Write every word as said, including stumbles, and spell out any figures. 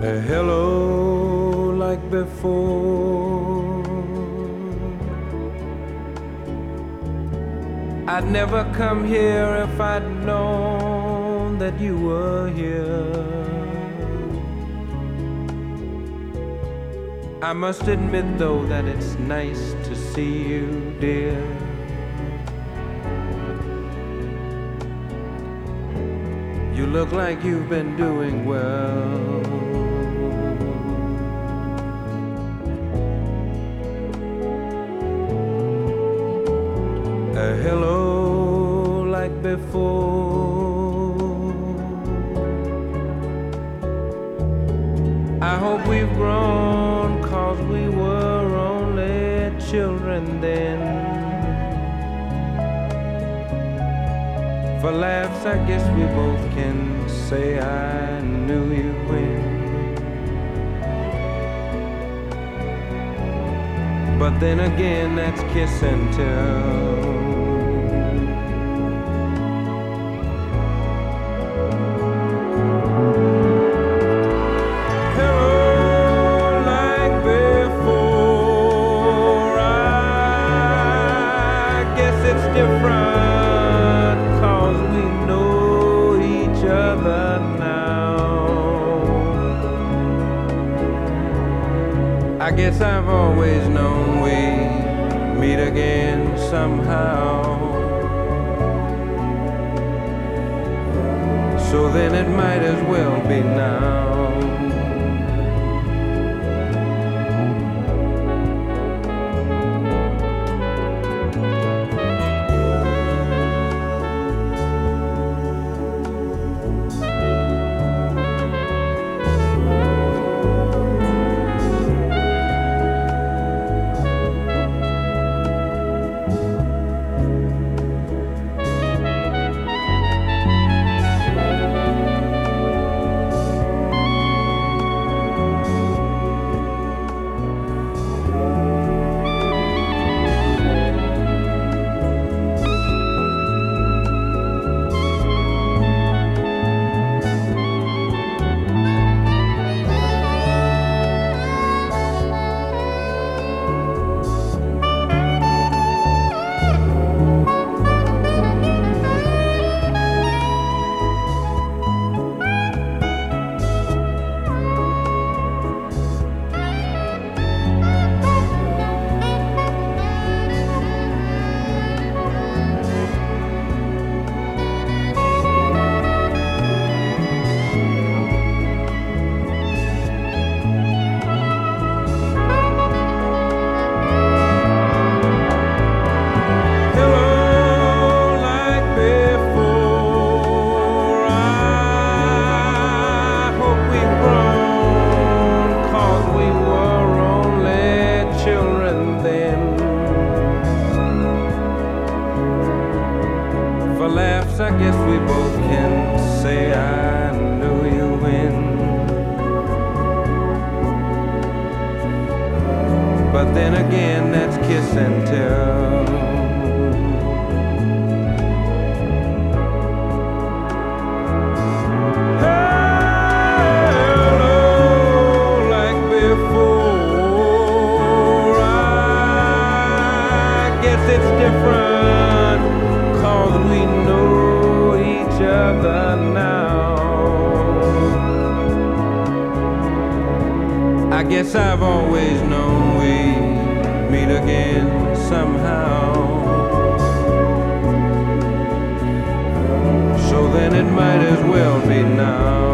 A hello like before. I'd never come here if I'd known that you were here. I must admit though that it's nice to see you, dear. You look like you've been doing well. A hello like before. I hope we've grown, 'cause we were only children then. For laughs, I guess we both can say I knew you when. But then again, that's kiss and tell. Different, 'cause we know each other now. I guess I've always known we'd meet again somehow. So then it might as well be now. For laughs, I guess we both can say I knew you when. But then again, that's kiss and tell. Hello like before. I guess it's different, 'cause we know each other now. I guess I've always known we'd meet again somehow. So then it might as well be now.